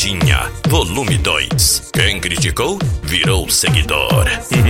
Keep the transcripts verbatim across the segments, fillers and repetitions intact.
Modinha, volume dois. Quem criticou, virou seguidor.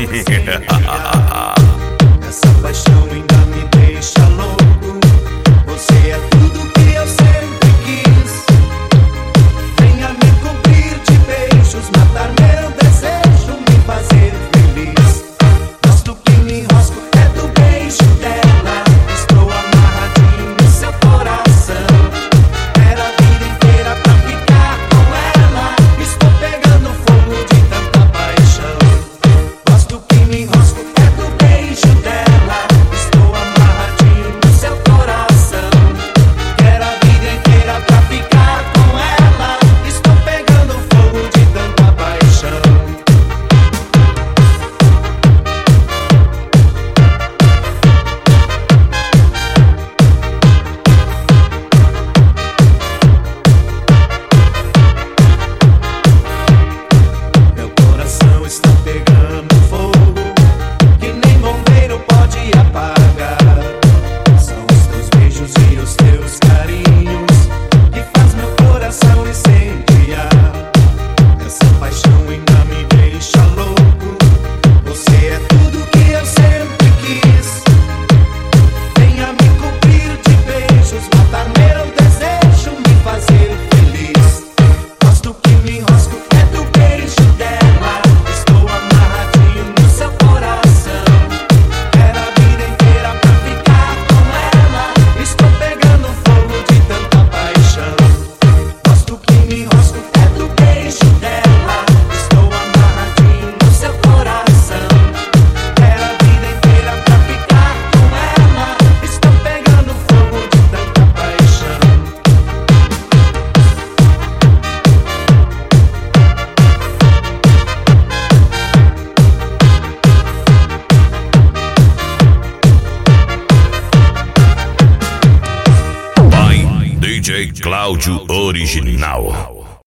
Essa paixão ainda me deixa louco. Você é tudo que eu sempre quis. Venha me cobrir de beijos, matar meu desejo, me fazer feliz. Gosto que me enrosco é do beijo dela. Estou amarradinho no seu coração. Era a vida inteira pra ficar com ela. Estou pegando fogo de tanta paixão. Gosto que me enrosco é do beijo dela. Estou amarradinho no seu coração. Quero a vida inteira pra ficar com ela. Estou pegando fogo de tanta paixão. Meu coração está pegando fogo, que nem bombeiro pode apagar. São os teus beijos e os teus carinhos que faz meu coração incendiar. Essa paixão ainda me deixa louco. Você é tudo que eu sempre quis. Venha me cobrir de beijos, matar meu desejo, me fazer feliz. Gosto que me enrosco é do beijo dela. Estou amarradinho no seu coração. Quero a vida inteira pra ficar com ela. Estou pegando fogo de tanta paixão. Gosto que me enrosco é do beijo dela. Estou amarradinho no seu coração. Quero a vida inteira pra ficar com ela. Estou pegando fogo de tanta paixão. Vai, D J Cláudio Original.